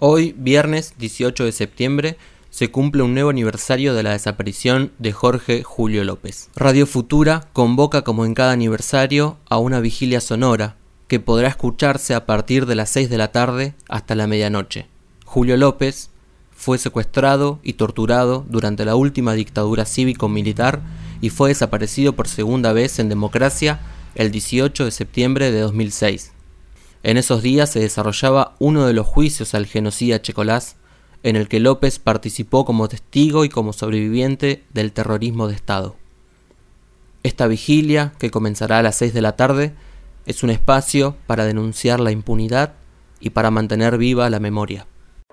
Hoy, viernes 18 de septiembre, se cumple un nuevo aniversario de la desaparición de Jorge Julio López. Radio Futura convoca, como en cada aniversario, a una vigilia sonora que podrá escucharse a partir de las 6 de la tarde hasta la medianoche. Julio López fue secuestrado y torturado durante la última dictadura cívico-militar y fue desaparecido por segunda vez en democracia el 18 de septiembre de 2006. En esos días se desarrollaba uno de los juicios al genocida Checolás, en el que López participó como testigo y como sobreviviente del terrorismo de Estado. Esta vigilia, que comenzará a las 6 de la tarde, es un espacio para denunciar la impunidad y para mantener viva la memoria.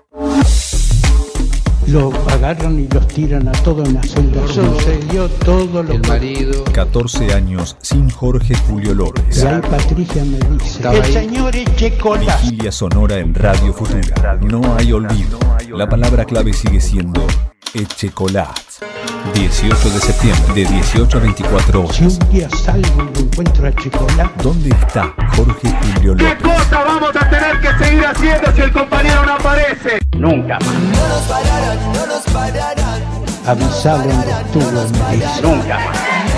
Lo agarran y los tiran a todos en la celda. Sucedió todo lo el marido. 14 años sin Jorge Julio López. Y ahí Patricia me dice: el señor Checolás. Vigilia sonora en Radio Futura. No hay olvido. La palabra clave sigue siendo Checolás. 18 de septiembre, de 18 a 24 horas. Si un día salgo y encuentro a Checolás, ¿dónde está Jorge Julio López? ¿Qué cosa vamos a tener que seguir haciendo si el compañero no aparece? nunca más. No nos pararán, no nos pararán. Avisado donde estuvo, me dice. Nunca más.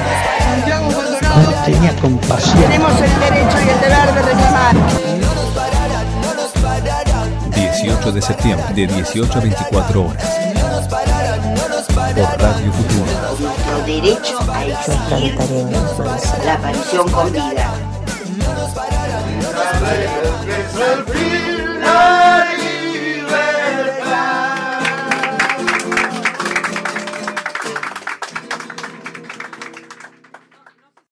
No tenía compasión. Tenemos el derecho y el deber de reclamar. No nos pararán, no nos pararán. 18 de septiembre, de 18 a 24 horas. No nos pararán, no nos pararán. Por Radio Futura. Nuestro derecho a exigir la aparición con vida. No nos pararán, no nos pararán. Es el final.